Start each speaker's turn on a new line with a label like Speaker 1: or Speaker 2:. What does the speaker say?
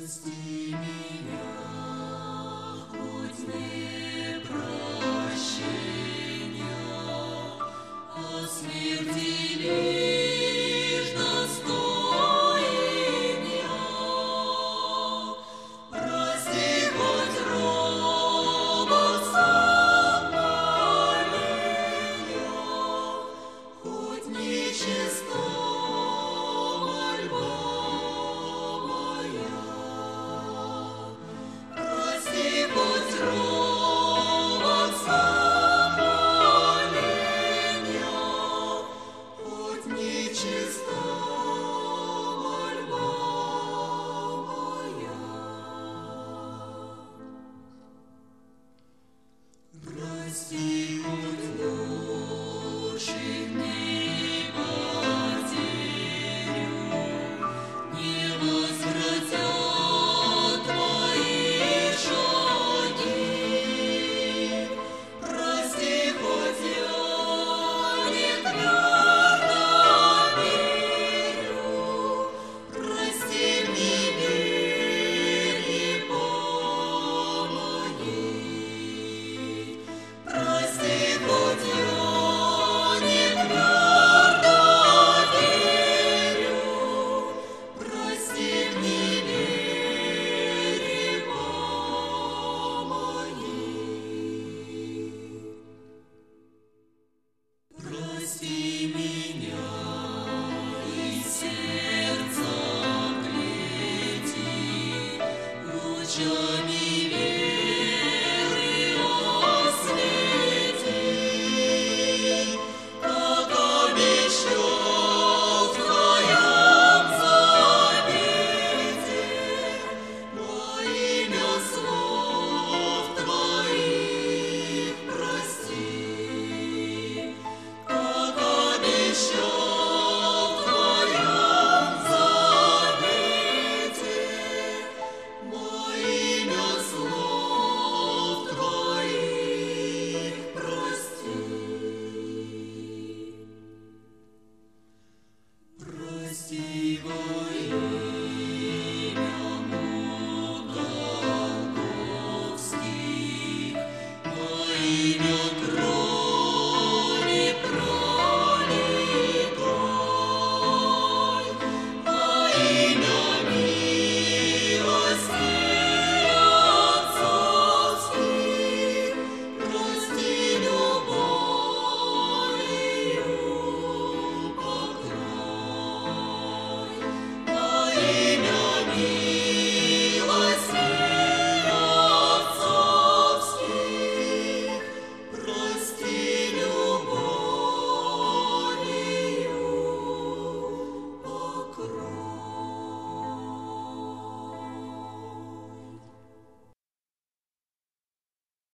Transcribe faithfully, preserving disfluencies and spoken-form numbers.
Speaker 1: Прости меня, хоть не прощения, а смерти лишь достоин я. Прости хоть робот сомнения, хоть нечиста мольба моя. Прости хоть робот сомнения, хоть нечиста мольба моя. Прости хоть лучших дней потерю, не возвратят твои шаги. Прости хоть я не твердо верю, прости мне вере помоги. Прости хоть я не твердо верю, прости мне вере помоги. Прости меня и сердцем клети, лучами